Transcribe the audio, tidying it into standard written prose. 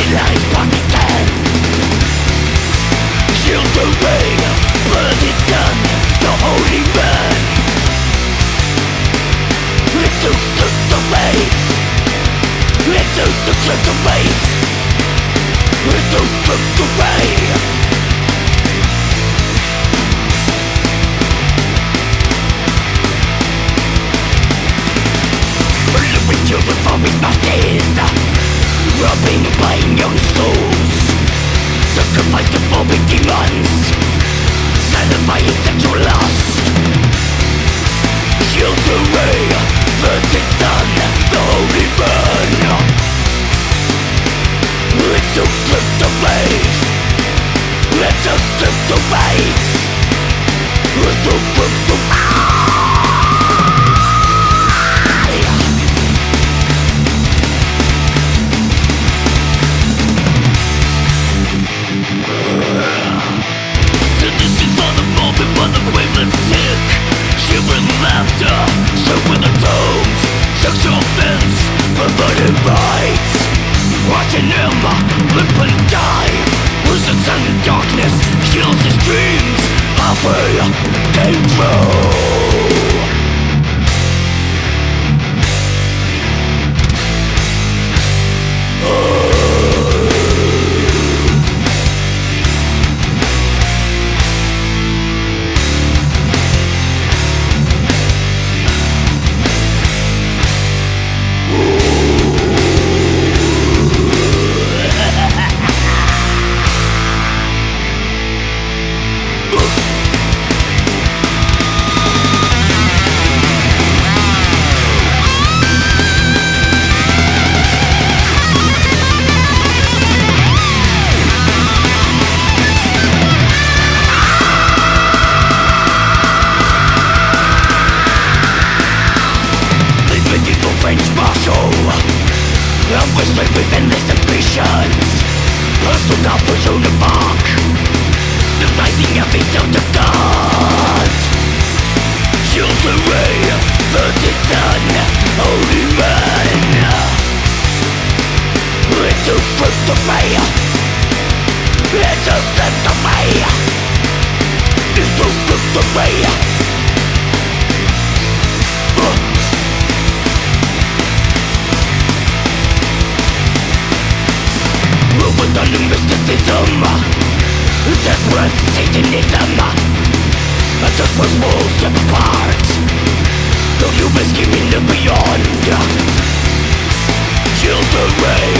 lies Pakistan. Shield the rain, blood is done, the holy man. Into the waves, into the waves, into the rain. Living children for his masters, robbing and buying young souls, sacrificed to morbid demons, satisfying sexual lust. Shield the ray, virgin sun, the holy burn. Let the flip the waves, let the flip the waves, let the flip the waves. Shivering laughter, showing the toes, sexual offense, perverted rights. Watching him live and die, losing sun in darkness, kills his dreams, halfway came true. I'm whistling with endless ambitions, personal God for univoc, devising every sound of God. Shield the ray, virgin sun, holy man. Into flip the ray, into flip the ray, into flip the ray. Overturning mysticism, desperate Satanism, and just when walls step apart, the human scheming the beyond. Shield the ray,